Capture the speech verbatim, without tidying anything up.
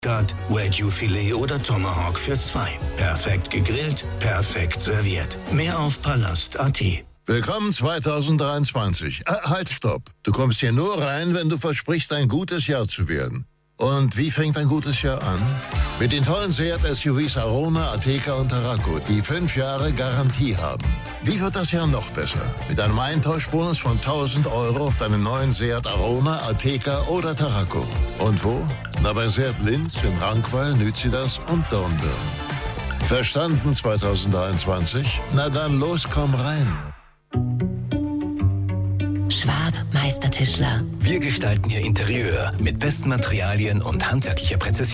Wagyu-Filet oder Tomahawk für zwei. Perfekt gegrillt, perfekt serviert. Mehr auf palast punkt a t. Willkommen zweitausenddreiundzwanzig. Äh, halt, stopp. Du kommst hier nur rein, wenn du versprichst, ein gutes Jahr zu werden. Und wie fängt ein gutes Jahr an? Mit den tollen Seat-S U Vs Arona, Ateca und Tarraco, die fünf Jahre Garantie haben. Wie wird das Jahr noch besser? Mit einem Eintauschbonus von tausend Euro auf deinen neuen Seat Arona, Ateca oder Tarraco. Und wo? Na, bei Seat Linz, in Rankwall, Nützidas und Dornbirn. Verstanden zweitausenddreiundzwanzig? Na dann los, komm rein. Schwab Meistertischler. Wir gestalten Ihr Interieur mit besten Materialien und handwerklicher Präzision.